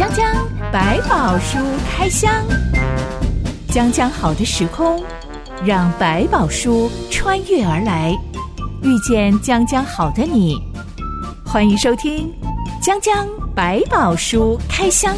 江江百宝书开箱，江江好的时空，让百宝书穿越而来，遇见江江好的你。欢迎收听江江百宝书开箱。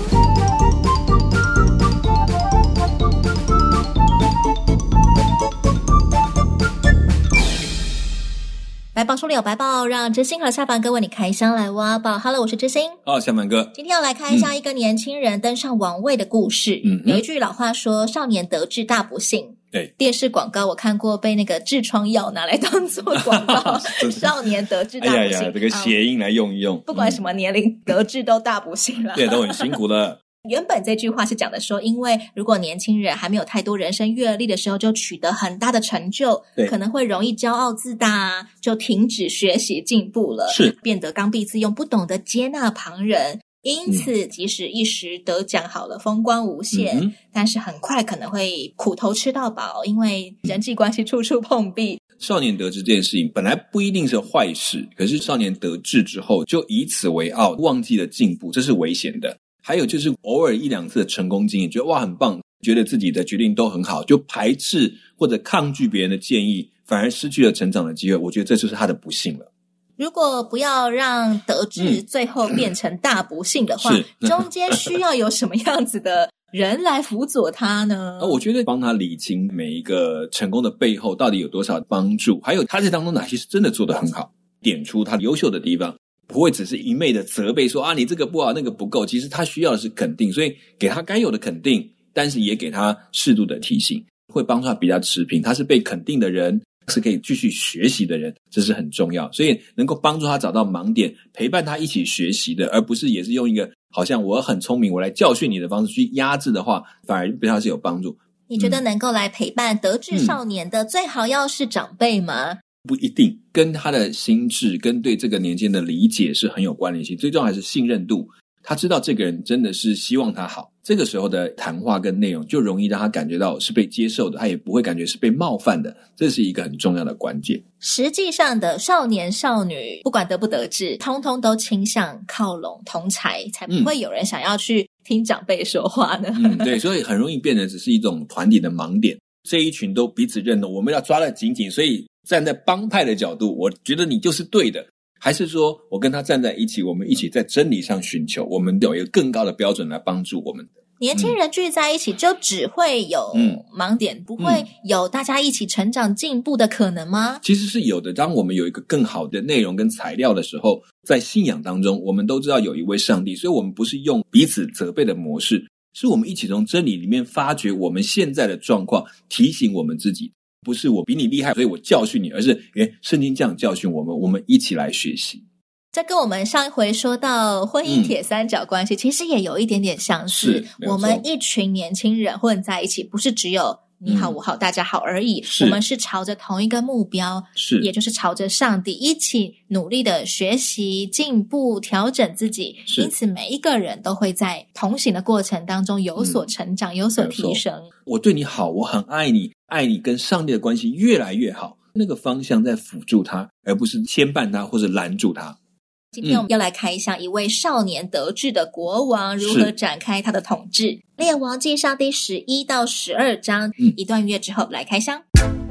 百宝书里有百宝，让知心和下凡哥为你开箱来挖宝。Hello， 我是知心。 下凡哥， 今天要来看一下一个年轻人登上王位的故事。有一句老话说，少年得志大不幸。 对， 电视广告我看过被那个痔疮药拿来当做广告少年得志大不幸。 哎呀，这个谐音来用一用， 不管什么年龄得志都大不幸了。 对，都很辛苦的。 原本这句话是讲的说，因为如果年轻人还没有太多人生阅历的时候就取得很大的成就，可能会容易骄傲自大啊，就停止学习进步了， 是变得刚愎自用，不懂得接纳旁人。因此即使一时得奖好了，风光无限，但是很快可能会苦头吃到饱，因为人际关系处处碰壁。 少年得志这件事情本来不一定是坏事，可是少年得志之后就以此为傲，忘记了进步，这是危险的。还有就是偶尔一两次的成功经验，觉得哇很棒，觉得自己的决定都很好，就排斥或者抗拒别人的建议，反而失去了成长的机会。我觉得这就是他的不幸了。 如果不要让得志最后变成大不幸的话，中间需要有什么样子的人来辅佐他呢？ 我觉得帮他理清每一个成功的背后到底有多少帮助，还有他这当中哪些是真的做得很好，点出他优秀的地方，不会只是一昧的责备说你这个不好那个不够，其实他需要的是肯定，所以给他该有的肯定，但是也给他适度的提醒，会帮助他比较持平，他是被肯定的人，是可以继续学习的人，这是很重要，所以能够帮助他找到盲点，陪伴他一起学习的，而不是也是用一个好像我很聪明我来教训你的方式去压制的话，反而对他是有帮助。 你觉得能够来陪伴得志少年的最好要是长辈吗？ 不一定，跟他的心智跟对这个年轻的理解是很有关联性，最重要还是信任度，他知道这个人真的是希望他好，这个时候的谈话跟内容就容易让他感觉到是被接受的，他也不会感觉是被冒犯的，这是一个很重要的关键。 实际上的少年少女不管得不得志，通通都倾向靠拢同侪，才不会有人想要去听长辈说话呢。 对，所以很容易变得只是一种团体的盲点，这一群都彼此认同，我们要抓得紧紧，所以站在帮派的角度，我觉得你就是对的，还是说我跟他站在一起，我们一起在真理上寻求，我们有一个更高的标准来帮助我们。 年轻人聚在一起就只会有盲点，不会有大家一起成长进步的可能吗？ 其实是有的，当我们有一个更好的内容跟材料的时候，在信仰当中我们都知道有一位上帝，所以我们不是用彼此责备的模式，是我们一起从真理里面发掘我们现在的状况，提醒我们自己，不是我比你厉害所以我教训你，而是圣经这样教训我们，我们一起来学习。 这跟我们上一回说到婚姻铁三角关系其实也有一点点相似，我们一群年轻人混在一起，不是只有你好我好大家好而已，我们是朝着同一个目标，也就是朝着上帝一起努力的学习进步调整自己，因此每一个人都会在同行的过程当中有所成长，有所提升。 我对你好，我很爱你，爱你跟上帝的关系越来越好，那个方向在辅助他，而不是牵绊他或者拦住他。 今天我们要来开箱一位少年得志的国王如何展开他的统治。列王纪上第11到12章，一段乐之后来开箱。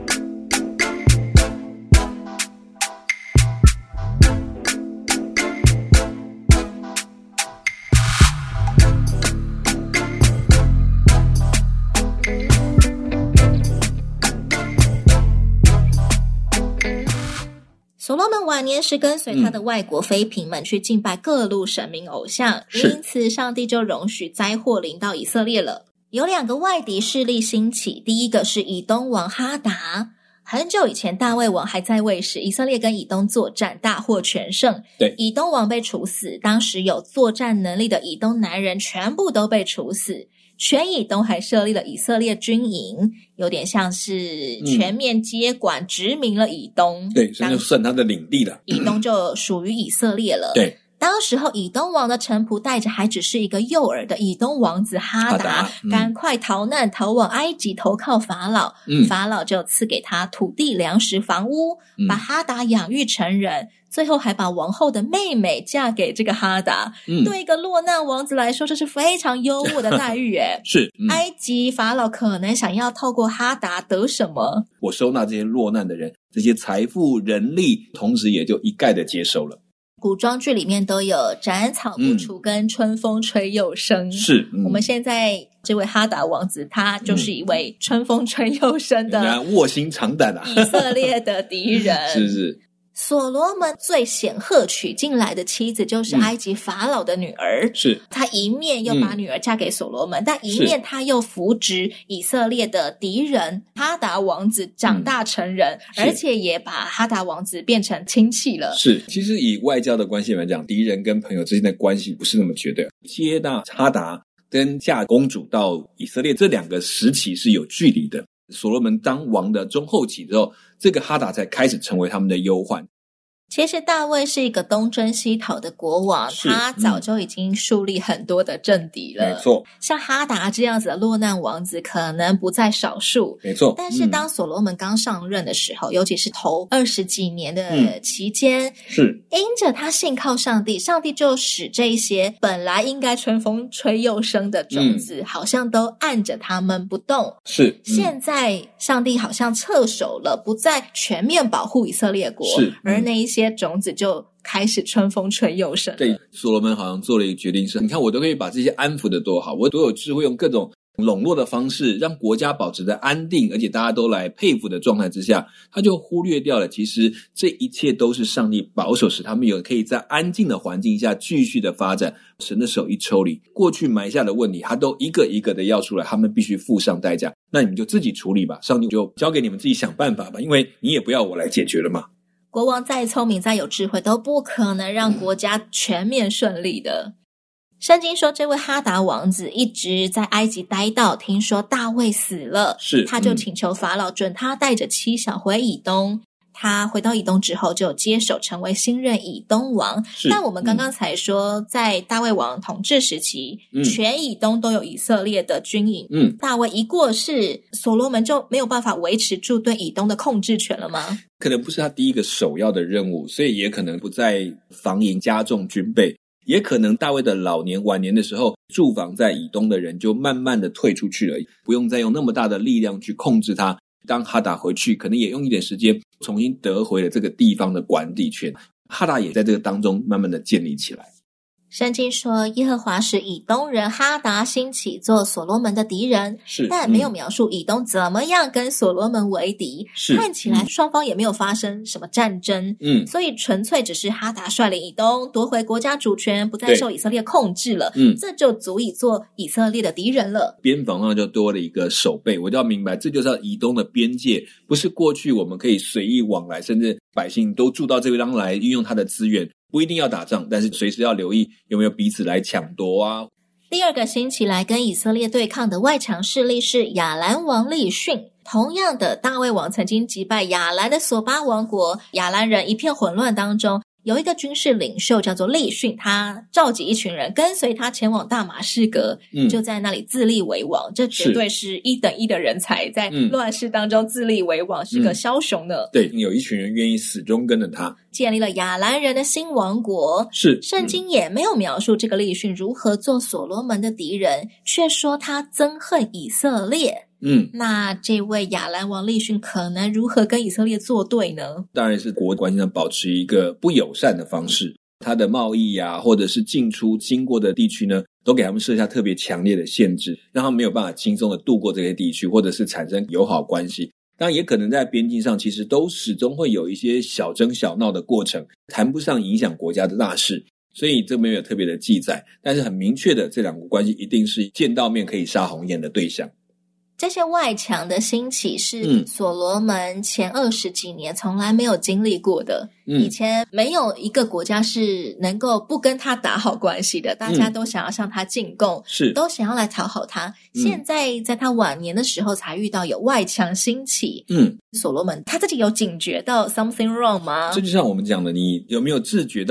所罗门晚年时跟随他的外国妃嫔们去敬拜各路神明偶像，因此上帝就容许灾祸临到以色列了。有两个外敌势力兴起，第一个是以东王哈达。很久以前大卫王还在位时，以色列跟以东作战，大获全胜。 对， 以东王被处死，当时有作战能力的以东男人全部都被处死。全以东还设立了以色列军营，有点像是全面接管殖民了以东。 对，所以就算他的领地了， 以东就属于以色列了。 对， 当时候以东王的臣仆带着还只是一个幼儿的以东王子哈达，赶快逃难逃往埃及投靠法老。法老就赐给他土地、粮食、房屋，把哈达养育成人，最后还把王后的妹妹嫁给这个哈达。对一个落难王子来说，这是非常优渥的待遇耶。 是， 埃及法老可能想要透过哈达得什么？ 我收纳这些落难的人，这些财富、人力，同时也就一概的接受了。 古装剧里面都有斩草不除跟春风吹又生。 是， 我们现在这位哈达王子，他就是一位春风吹又生的卧薪尝胆啊， 以色列的敌人。 是。 所罗门最显赫娶进来的妻子就是埃及法老的女儿， 是他一面又把女儿嫁给所罗门，但一面他又扶植以色列的敌人哈达王子长大成人，而且也把哈达王子变成亲戚了。 是，其实以外交的关系来讲，敌人跟朋友之间的关系不是那么绝对。接纳哈达跟嫁公主到以色列这两个时期是有距离的。所罗门当王的中后期之后，这个哈达才开始成为他们的忧患。 其实大卫是一个东征西讨的国王，他早就已经树立很多的政敌了。 没错， 像哈达这样子的落难王子可能不在少数。 没错， 但是当所罗门刚上任的时候，尤其是头20几年的期间， 是因着他信靠上帝，上帝就使这些本来应该春风吹又生的种子，好像都按着他们不动。 是， 现在上帝好像撤手了，不再全面保护以色列国，而那一些种子就开始春风吹又生。 对，所罗门好像做了一个决定是，你看我都可以把这些安抚的多好，我都有智慧用各种笼络的方式让国家保持在安定而且大家都来佩服的状态之下，他就忽略掉了其实这一切都是上帝保守使他们有可以在安静的环境下继续的发展。神的手一抽离，过去埋下的问题他都一个一个的要出来，他们必须付上代价，那你们就自己处理吧，上帝就交给你们自己想办法吧，因为你也不要我来解决了嘛。 国王再聪明再有智慧都不可能让国家全面顺利的。圣经说这位哈达王子一直在埃及待到听说大卫死了，他就请求法老准他带着妻小回以东。他回到以东之后就接手成为新任以东王。但我们刚刚才说在大卫王统治时期，全以东都有以色列的军营。大卫一过世，所罗门就没有办法维持住对以东的控制权了吗？ 可能不是他第一个首要的任务，所以也可能不再防营加重军备，也可能大卫的晚年的时候，驻防在以东的人就慢慢的退出去了，不用再用那么大的力量去控制他。当哈达回去，可能也用一点时间重新得回了这个地方的管理权。哈达也在这个当中慢慢的建立起来。 圣经说耶和华使以东人哈达兴起做所罗门的敌人，但没有描述以东怎么样跟所罗门为敌，看起来双方也没有发生什么战争，所以纯粹只是哈达率领以东夺回国家主权，不再受以色列控制了，这就足以做以色列的敌人了。 边防上就多了一个守备，我就要明白这就是以东的边界，不是过去我们可以随意往来，甚至百姓都住到这个地方来运用他的资源，不一定要打仗，但是随时要留意有没有彼此来抢夺啊。 第二个兴起来跟以色列对抗的外强势力是亚兰王利逊。同样的，大卫王曾经击败亚兰的索巴王国，亚兰人一片混乱当中，有一个军事领袖叫做利逊，他召集一群人跟随他前往大马士革，就在那里自立为王。这绝对是一等一的人才，在乱世当中自立为王，是个枭雄呢。 对，有一群人愿意始终跟着他， 建立了亚兰人的新王国。圣经也没有描述这个利逊如何做所罗门的敌人，却说他憎恨以色列。那这位亚兰王利逊可能如何跟以色列作对呢？ 当然是国关系上保持一个不友善的方式，他的贸易啊，或者是进出经过的地区呢，都给他们设下特别强烈的限制，让他们没有办法轻松的度过这些地区，或者是产生友好关系。当然也可能在边境上其实都始终会有一些小争小闹的过程，谈不上影响国家的大事，所以这没有特别的记载，但是很明确的这两国关系一定是见到面可以杀红眼的对象。 这些外强的兴起是所罗门前20几年从来没有经历过的。以前没有一个国家是能够不跟他打好关系的，大家都想要向他进贡，都想要来讨好他。现在在他晚年的时候才遇到有外强兴起。所罗门他自己有警觉到 something wrong 吗？ 这就像我们讲的，你有没有自觉到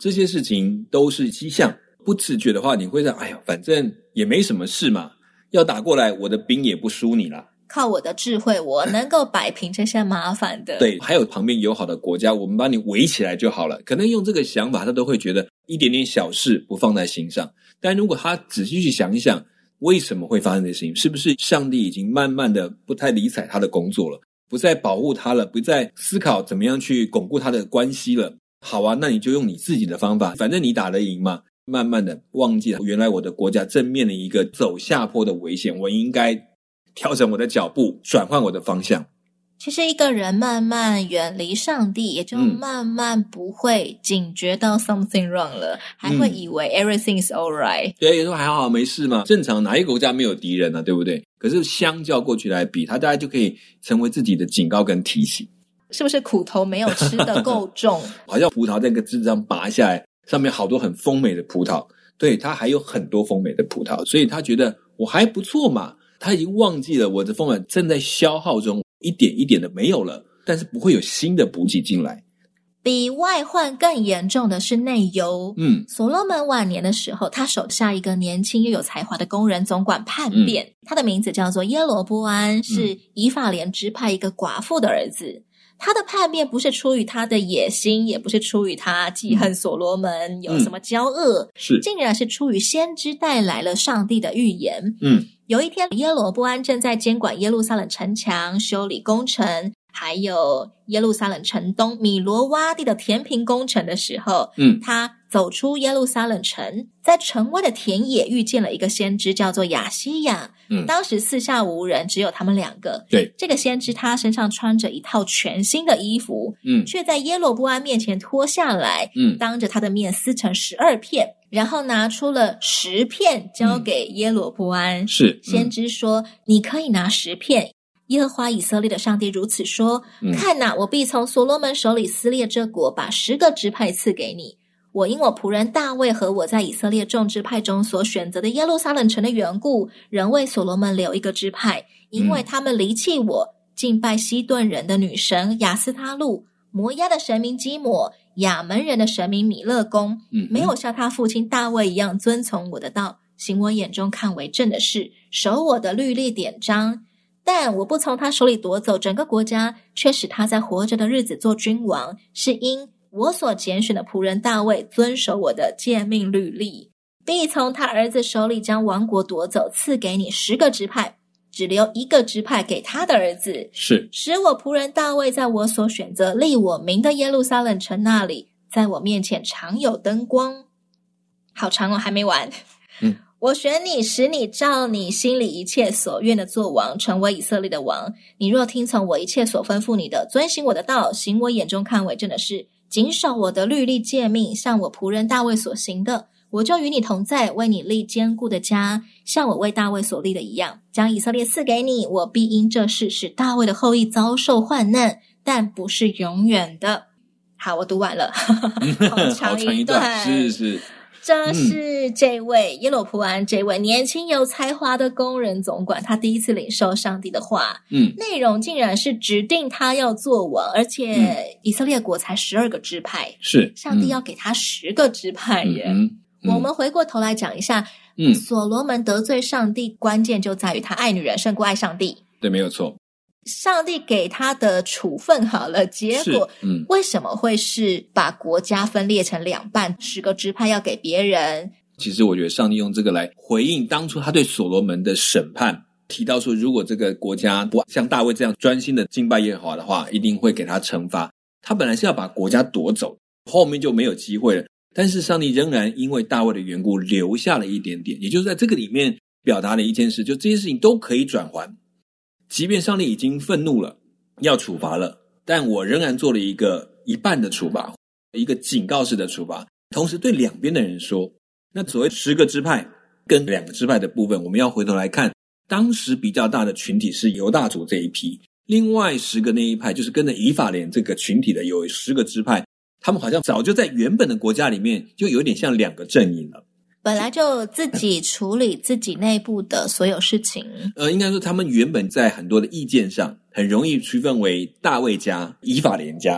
这些事情都是迹象。不自觉的话，你会想，哎呀，反正也没什么事嘛，要打过来，我的兵也不输你啦。 靠我的智慧，我能够摆平这些麻烦的。 对，还有旁边友好的国家，我们把你围起来就好了。可能用这个想法，他都会觉得一点点小事不放在心上。但如果他仔细去想一想，为什么会发生这些事情？是不是上帝已经慢慢的不太理睬他的工作了，不再保护他了，不再思考怎么样去巩固他的关系了？好啊，那你就用你自己的方法，反正你打得赢嘛。慢慢的忘记了，原来我的国家正面临一个走下坡的危险，我应该调整我的脚步，转换我的方向。 其实一个人慢慢远离上帝，也就慢慢不会警觉到 something wrong 了，还会以为 everything is alright。 对，也说还好没事嘛，正常哪一个国家没有敌人啊，对不对？可是相较过去来比，他大概就可以成为自己的警告跟提醒。 是不是苦头没有吃得够重？ 好像葡萄在一个枝子上拔下来，上面好多很丰美的葡萄，对，他还有很多丰美的葡萄，所以他觉得我还不错嘛。他已经忘记了我的丰美正在消耗中，一点一点的没有了，但是不会有新的补给进来。 比外患更严重的是内忧。所罗门晚年的时候，他手下一个年轻又有才华的工人总管叛变，他的名字叫做耶罗波安，是以法莲支派一个寡妇的儿子。他的叛变不是出于他的野心，也不是出于他记恨所罗门有什么骄恶，竟然是出于先知带来了上帝的预言。有一天，耶罗波安正在监管耶路撒冷城墙、修理工程，还有耶路撒冷城东米罗洼地的填平工程的时候，他走出耶路撒冷城，在城外的田野遇见了一个先知，叫做亚西亚。当时四下无人，只有他们两个。对，这个先知他身上穿着一套全新的衣服，却在耶罗波安面前脱下来，当着他的面撕成12片，然后拿出了10片交给耶罗波安。先知说，你可以拿10片。耶和华以色列的上帝如此说，看哪，我必从所罗门手里撕裂这国，把10个支派赐给你。我因我仆人大卫和我在以色列众支派中所选择的耶路撒冷城的缘故，仍为所罗门留一个支派，因为他们离弃我，敬拜西顿人的女神亚斯他路，摩押的神明基抹，亚门人的神明米勒公，没有像他父亲大卫一样遵从我的道，行我眼中看为正的事，守我的律例典章。但我不从他手里夺走整个国家，却使他在活着的日子做君王，是因我所拣选的仆人大卫遵守我的诫命律例，必从他儿子手里将王国夺走，赐给你10个支派，只留1个支派给他的儿子，使我仆人大卫在我所选择立我名的耶路撒冷城那里，在我面前常有灯光。好长哦，还没完。我选你，使你照你心里一切所愿的做王，成为以色列的王。你若听从我一切所吩咐你的，遵行我的道，行我眼中看为正的事，谨守我的律例诫命，像我仆人大卫所行的，我就与你同在，为你立坚固的家，像我为大卫所立的一样，将以色列赐给你。我必因这事使大卫的后裔遭受患难，但不是永远的。好，我读完了。好长一段。是这是这位耶罗波安，这位年轻有才华的工人总管，他第一次领受上帝的话，内容竟然是指定他要做王，而且以色列国才12个支派，上帝要给他10个支派耶。我们回过头来讲一下，所罗门得罪上帝，关键就在于他爱女人胜过爱上帝。对，没有错。上帝给他的处分好了，结果为什么会是把国家分裂成2半，10个支派要给别人？其实我觉得上帝用这个来回应当初他对所罗门的审判，提到说如果这个国家不像大卫这样专心的敬拜耶和华的话，一定会给他惩罚。他本来是要把国家夺走，后面就没有机会了，但是上帝仍然因为大卫的缘故留下了一点点，也就是在这个里面表达了一件事，就这些事情都可以转还。即便上帝已经愤怒了，要处罚了，但我仍然做了一半的处罚，一个警告式的处罚，同时对两边的人说。那所谓10个支派跟2个支派的部分，我们要回头来看，当时比较大的群体是犹大族这一批，另外10个那一派就是跟着以法莲这个群体的有10个支派，他们好像早就在原本的国家里面就有点像2个阵营了，本来就自己处理自己内部的所有事情。应该说他们原本在很多的意见上很容易区分为大卫家、以法莲家，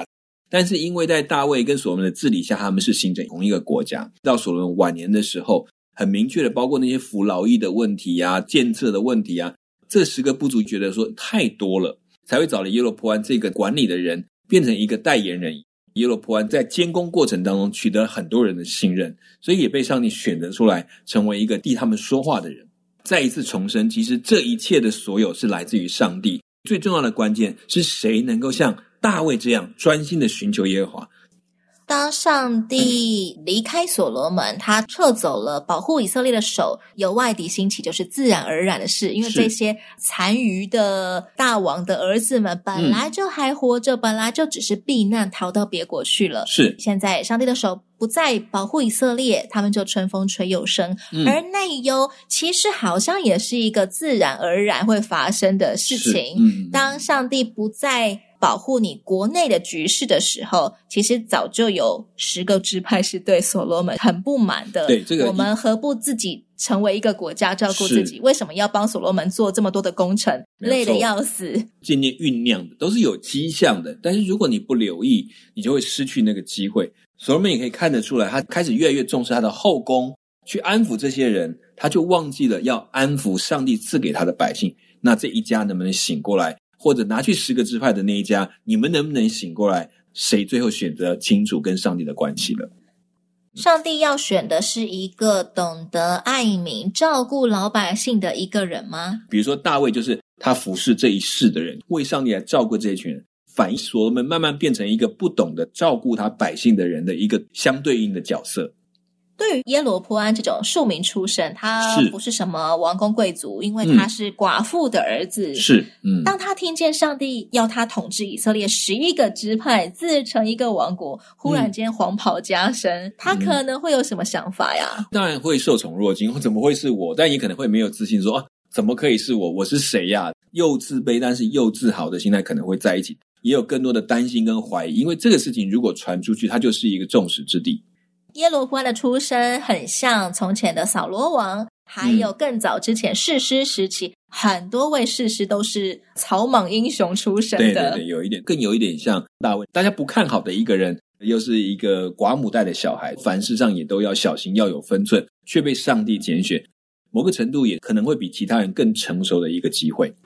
但是因为在大卫跟所罗门的治理下，他们是形成同一个国家。到所罗门晚年的时候，很明确的包括那些服劳役的问题啊，建设的问题啊，这10个部族觉得说太多了，才会找了耶罗波安这个管理的人变成一个代言人。耶罗波安在监工过程当中取得很多人的信任，所以也被上帝选择出来成为一个替他们说话的人。再一次重申，其实这一切的所有是来自于上帝，最重要的关键是谁能够像大卫这样专心的寻求耶和华。 当上帝离开所罗门，他撤走了保护以色列的手，有外敌兴起就是自然而然的事，因为这些残余的大王的儿子们本来就还活着，本来就只是避难逃到别国去了。 是， 现在上帝的手不再保护以色列，他们就春风吹又生。而内忧其实好像也是一个自然而然会发生的事情。当上帝不再保护你国内的局势的时候，其实早就有10个支派是对所罗门很不满的。 对，这个我们何不自己成为一个国家照顾自己？为什么要帮所罗门做这么多的工程？累得要死。 渐渐酝酿的都是有迹象的，但是如果你不留意，你就会失去那个机会。所罗门也可以看得出来，他开始越来越重视他的后宫，去安抚这些人，他就忘记了要安抚上帝赐给他的百姓。那这一家能不能醒过来？或者拿去10个支派的那一家，你们能不能醒过来？谁最后选择清楚跟上帝的关系了？ 上帝要选的是一个懂得爱民、照顾老百姓的一个人吗？ 比如说大卫就是他服侍这一世的人，为上帝来照顾这一群人，反映所罗门慢慢变成一个不懂得照顾他百姓的人的一个相对应的角色。 对于耶罗波安这种庶民出身，他不是什么王公贵族，因为他是寡妇的儿子。当他听见上帝要他统治以色列11个支派，自成一个王国，忽然间黄袍加身，他可能会有什么想法呀？ 当然会受宠若惊，怎么会是我？但也可能会没有自信说，怎么可以是我？我是谁呀？又自卑但是又自豪的心态可能会在一起，也有更多的担心跟怀疑，因为这个事情如果传出去，它就是一个众矢之的。 耶罗波安的出身很像从前的扫罗王，还有更早之前士师时期，很多位士师都是草莽英雄出身的。 对，更有一点像大卫，大家不看好的一个人，又是一个寡母带的小孩，凡事上也都要小心，要有分寸，却被上帝拣选，某个程度也可能会比其他人更成熟的一个机会。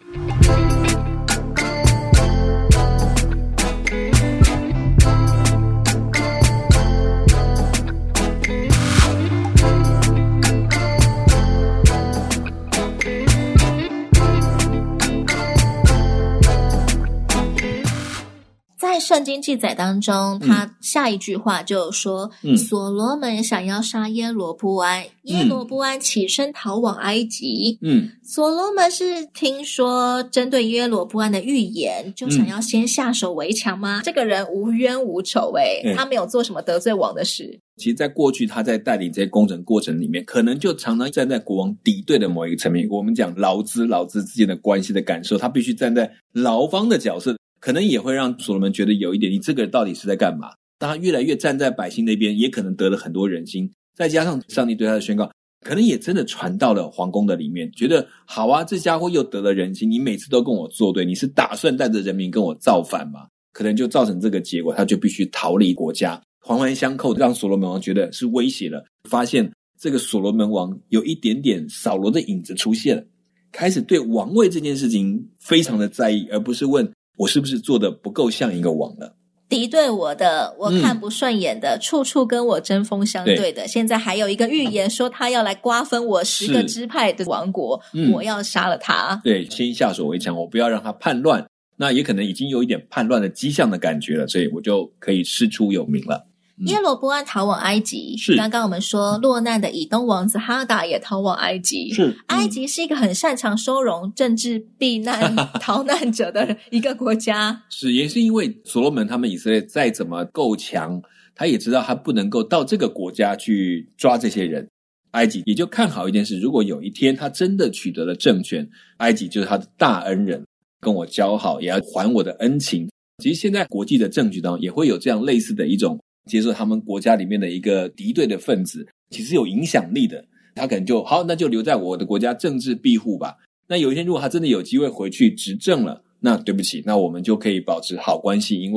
在圣经记载当中，他下一句话就说，所罗门想要杀耶罗波安，耶罗波安起身逃往埃及。所罗门是听说针对耶罗波安的预言，就想要先下手为强吗？这个人无冤无仇他没有做什么得罪王的事。 其实在过去他在带领这些工程过程里面，可能就常常站在国王敌对的某一个层面，我们讲劳资之间的关系的感受，他必须站在劳方的角色，可能也会让所罗门觉得有一点，你这个人到底是在干嘛？当他越来越站在百姓那边，也可能得了很多人心，再加上上帝对他的宣告，可能也真的传到了皇宫的里面，觉得好啊，这家伙又得了人心，你每次都跟我作对，你是打算带着人民跟我造反吗？可能就造成这个结果，他就必须逃离国家，环环相扣，让所罗门王觉得是威胁了，发现这个所罗门王有一点点扫罗的影子出现了，开始对王位这件事情非常的在意，而不是问我是不是做得不够像一个王了。 敌对我的，我看不顺眼的，处处跟我针锋相对的，现在还有一个预言说他要来瓜分我10个支派的王国，我要杀了他。 对，先下手为强，我不要让他叛乱，那也可能已经有一点叛乱的迹象的感觉了，所以我就可以师出有名了。 耶罗波安逃往埃及，刚刚我们说落难的以东王子哈达也逃往埃及，埃及是一个很擅长收容政治避难逃难者的一个国家。 是，也是因为所罗门他们以色列再怎么够强，他也知道他不能够到这个国家去抓这些人，埃及也就看好一件事，如果有一天他真的取得了政权，埃及就是他的大恩人，跟我交好也要还我的恩情。其实现在国际的政局当中也会有这样类似的一种接受他们国家里面的一个敌对的分子，其实有影响力的，他可能就好，那就留在我的国家政治庇护吧。那有一天如果他真的有机会回去执政了，那对不起，那我们就可以保持好关系，因为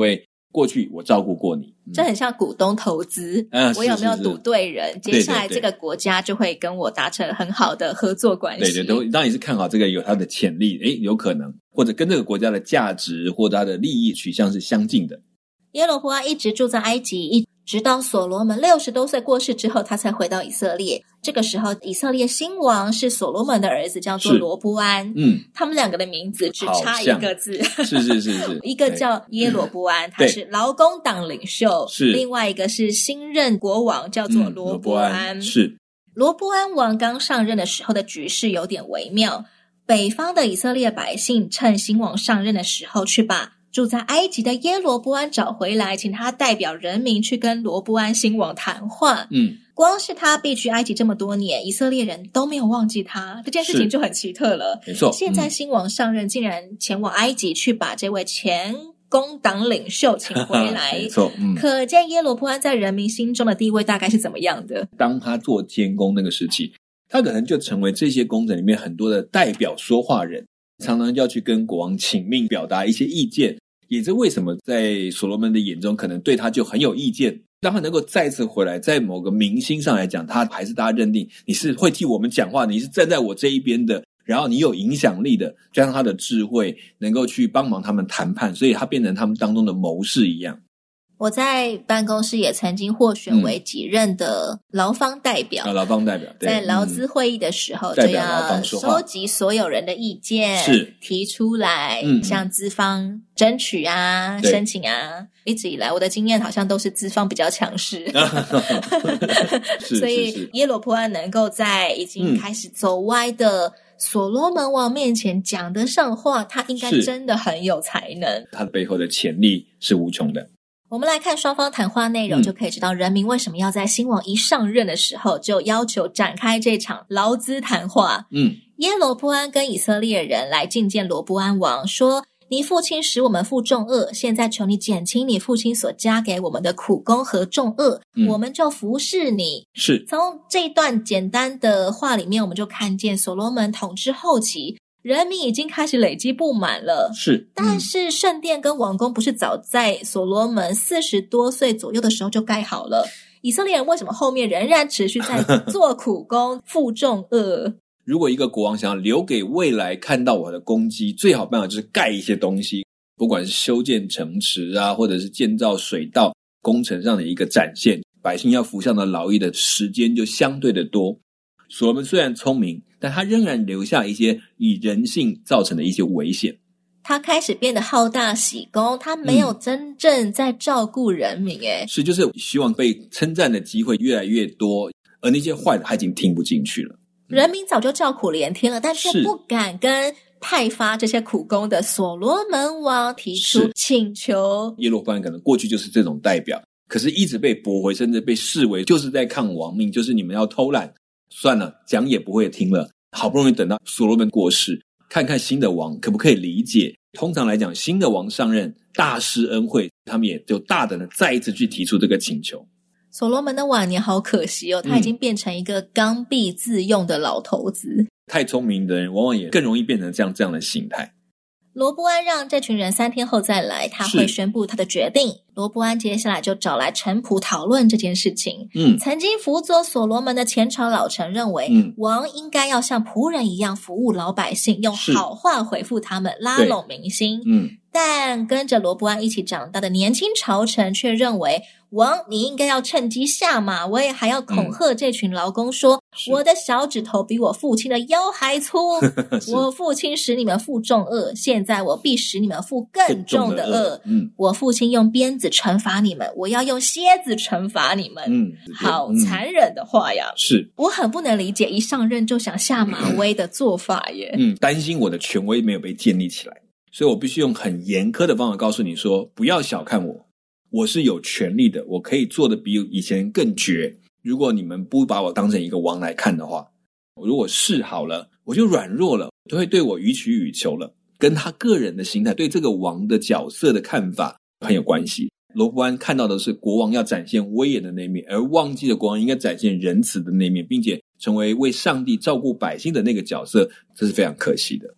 过去我照顾过你， 这很像股东投资，我有没有赌对人，接下来这个国家就会跟我达成很好的合作关系。 对对，当然是看好这个有它的潜力，有可能，或者跟这个国家的价值或者它的利益取向是相近的。 耶罗波安一直住在埃及，一直到所罗门60多岁过世之后，他才回到以色列。这个时候以色列新王是所罗门的儿子，叫做罗波安。他们两个的名字只差一个字， 是一个叫耶罗波安，他是劳工党领袖， 是另外一个是新任国王，叫做罗波安。 是罗波安王刚上任的时候的局势有点微妙，北方的以色列百姓趁新王上任的时候去把住在埃及的耶罗波安找回来，请他代表人民去跟罗波安新王谈话。光是他避居埃及这么多年，以色列人都没有忘记他，这件事情就很奇特了。 没错， 现在新王上任，竟然前往埃及去把这位前工党领袖请回来。 没错， 可见耶罗波安在人民心中的地位大概是怎么样的。 当他做监工那个时期，他可能就成为这些工人里面很多的代表说话人，常常就要去跟国王请命，表达一些意见。也是为什么在所罗门的眼中可能对他就很有意见，当他能够再次回来，在某个民心上来讲，他还是大家认定你是会替我们讲话，你是站在我这一边的，然后你有影响力的，加上他的智慧能够去帮忙他们谈判，所以他变成他们当中的谋士一样。 我在办公室也曾经获选为几任的劳方代表， 劳方代表对， 在劳资会议的时候，就要收集所有人的意见， 是提出来，向资方争取啊，申请啊。一直以来，我的经验好像都是资方比较强势，所以耶罗波安能够在已经开始走歪的所罗门王面前讲得上话，他应该真的很有才能， 他背后的潜力是无穷的。 我们来看双方谈话内容，就可以知道人民为什么要在新王一上任的时候就要求展开这场劳资谈话。耶罗波安跟以色列人来觐见罗波安王，说你父亲使我们负重恶，现在求你减轻你父亲所加给我们的苦工和重恶，我们就服侍你。 是从这一段简单的话里面，我们就看见所罗门统治后期人民已经开始累积不满了，但是圣殿跟王宫不是早在所罗门40多岁左右的时候就盖好了？以色列人为什么后面仍然持续在做苦工、负重恶？ 如果一个国王想要留给未来看到我的功绩，最好办法就是盖一些东西，不管是修建城池啊，或者是建造水道工程上的一个展现，百姓要服向的劳役的时间就相对的多。所罗门虽然聪明，但他仍然留下一些以人性造成的一些危险。 他开始变得好大喜功，他没有真正在照顾人民。 是，就是希望被称赞的机会越来越多，而那些坏的他已经听不进去了。 人民早就叫苦连天了，但却不敢跟派发这些苦工的所罗门王提出请求。 耶罗波安可能过去就是这种代表，可是一直被驳回，甚至被视为就是在抗王命，就是你们要偷懒，算了，讲也不会听了。好不容易等到所罗门过世，看看新的王可不可以理解。通常来讲，新的王上任大施恩惠，他们也就大胆的再一次去提出这个请求。 所罗门的晚年好可惜哦，他已经变成一个刚愎自用的老头子。 太聪明的人往往也更容易变成这样的形态。 罗波安让这群人3天后再来，他会宣布他的决定。罗波安接下来就找来臣仆讨论这件事情。曾经辅佐所罗门的前朝老臣认为，王应该要像仆人一样服务老百姓，用好话回复他们，拉拢民心。但跟着罗波安一起长大的年轻朝臣却认为，王你应该要趁机下马威，还要恐吓这群劳工说，我的小指头比我父亲的腰还粗我父亲使你们负重恶，现在我必使你们负更重的恶。我父亲用鞭子惩罚你们，我要用蝎子惩罚你们。好残忍的话呀。 是， 我很不能理解一上任就想下马威的做法耶。 担心我的权威没有被建立起来，所以我必须用很严苛的方法告诉你说，不要小看我，我是有权力的，我可以做的比以前更绝。如果你们不把我当成一个王来看的话，我如果示好了，我就软弱了，就会对我予取予求了，跟他个人的心态对这个王的角色的看法很有关系。罗波安看到的是国王要展现威严的那面，而忘记了国王应该展现仁慈的那面，并且成为为上帝照顾百姓的那个角色，这是非常可惜的。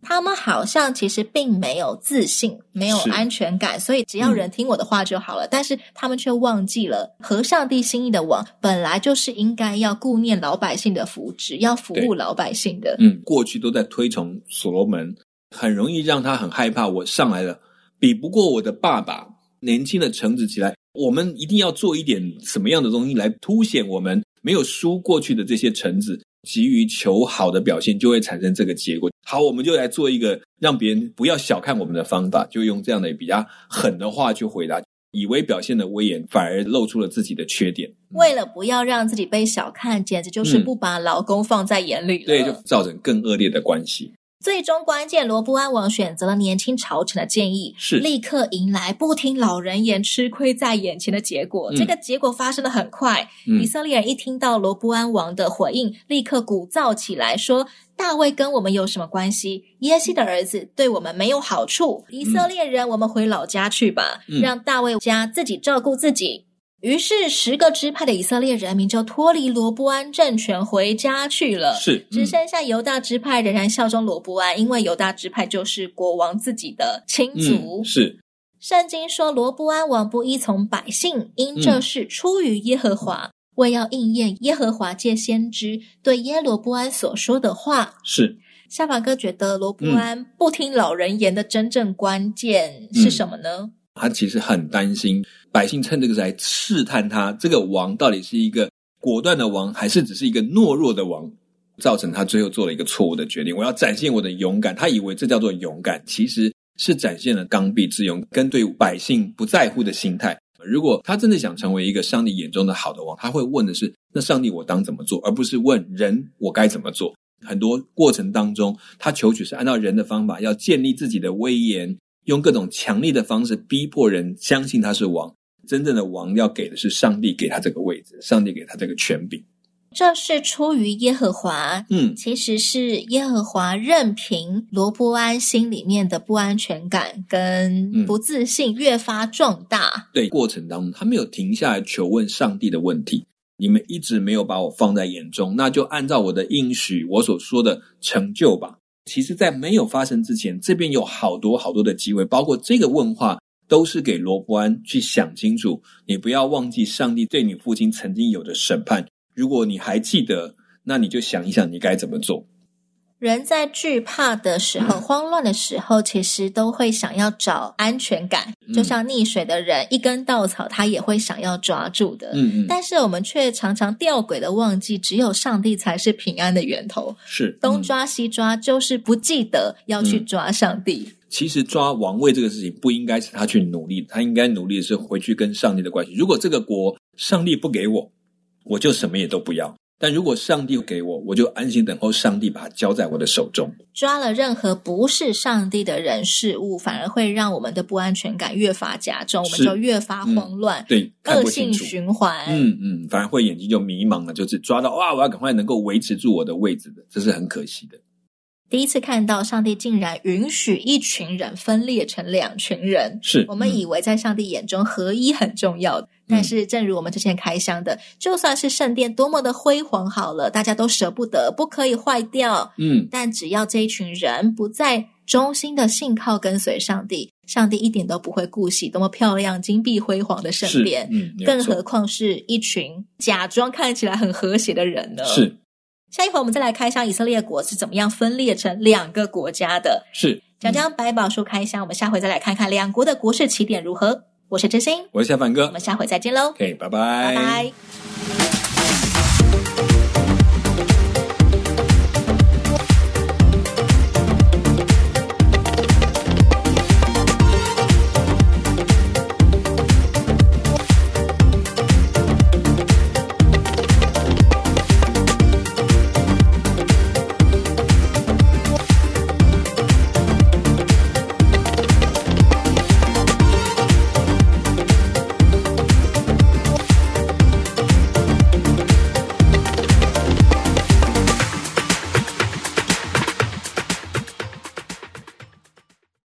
他们好像其实并没有自信，没有安全感，所以只要人听我的话就好了，但是他们却忘记了合上帝心意的王本来就是应该要顾念老百姓的福祉，要服务老百姓的。 过去都在推崇所罗门，很容易让他很害怕，我上来了比不过我的爸爸，年轻的臣子起来，我们一定要做一点什么样的东西来凸显我们没有输过去的这些臣子，急于求好的表现，就会产生这个结果。好，我们就来做一个让别人不要小看我们的方法，就用这样的比较狠的话去回答，以为表现的威严，反而露出了自己的缺点。 为了不要让自己被小看，简直就是不把老公放在眼里了。 对，就造成更恶劣的关系。 最终关键，罗波安王选择了年轻朝臣的建议， 是立刻迎来不听老人言，吃亏在眼前的结果。这个结果发生得很快，以色列人一听到罗波安王的回应，立刻鼓噪起来，说大卫跟我们有什么关系？耶西的儿子对我们没有好处，以色列人，我们回老家去吧，让大卫家自己照顾自己。于是10个支派的以色列人民就脱离罗波安政权回家去了，只剩下犹大支派仍然效忠罗波安，因为犹大支派就是国王自己的亲族。圣经说罗波安王不依从百姓，因这事出于耶和华，为要应验耶和华借先知对耶罗波安所说的话。夏凡哥觉得罗波安不听老人言的真正关键是什么呢？ 他其实很担心百姓趁这个来试探他，这个王到底是一个果断的王，还是只是一个懦弱的王，造成他最后做了一个错误的决定。我要展现我的勇敢，他以为这叫做勇敢，其实是展现了刚愎自用跟对百姓不在乎的心态。如果他真的想成为一个上帝眼中的好的王，他会问的是那上帝我当怎么做，而不是问人我该怎么做。很多过程当中他求取是按照人的方法，要建立自己的威严，用各种强力的方式逼迫人相信他是王。真正的王要给的是上帝给他这个位置，上帝给他这个权柄。 这是出于耶和华，其实是耶和华任凭罗波安心里面的不安全感跟不自信越发壮大。 对，过程当中他没有停下来求问上帝的问题，你们一直没有把我放在眼中，那就按照我的应许，我所说的成就吧。其实在没有发生之前，这边有好多好多的机会，包括这个问话都是给罗波安去想清楚，你不要忘记上帝对你父亲曾经有的审判，如果你还记得，那你就想一想你该怎么做。 人在惧怕的时候，慌乱的时候，其实都会想要找安全感，就像溺水的人，一根稻草他也会想要抓住的。但是我们却常常吊诡的忘记，只有上帝才是平安的源头。东抓西抓，就是不记得要去抓上帝。 其实抓王位这个事情不应该是他去努力，他应该努力的是回去跟上帝的关系。如果这个国上帝不给我，我就什么也都不要，但如果上帝给我，我就安心等候上帝把它交在我的手中。 抓了任何不是上帝的人事物，反而会让我们的不安全感越发加重，我们就越发慌乱， 对， 恶性循环。 反而会眼睛就迷茫了，就是抓到哇，我要赶快能够维持住我的位置的，这是很可惜的。 第一次看到上帝竟然允许一群人分裂成2群人，我们以为在上帝眼中合一很重要，但是正如我们之前开箱的，就算是圣殿多么的辉煌好了，大家都舍不得，不可以坏掉，但只要这一群人不再忠心的信靠跟随上帝，上帝一点都不会顾惜多么漂亮金碧辉煌的圣殿，更何况是一群假装看起来很和谐的人呢？下一回我们再来开箱以色列国是怎么样分裂成2个国家的，讲讲百宝书开箱，我们下回再来看看2国的国事起点如何。我是知心， 我是夏凡哥， 我们下回再见咯。 拜拜。